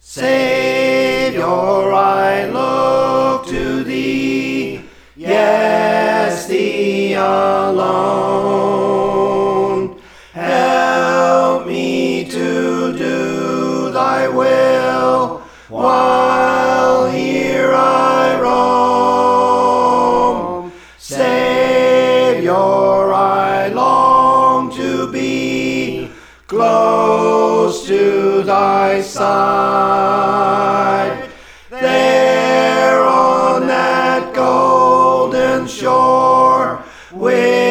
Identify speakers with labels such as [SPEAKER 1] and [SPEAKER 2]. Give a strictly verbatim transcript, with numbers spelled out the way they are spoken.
[SPEAKER 1] Savior, I look to thee, yes, thee alone. Help me to do thy will while here I roam. Savior, I long to be close to thy side. There on that golden shore, with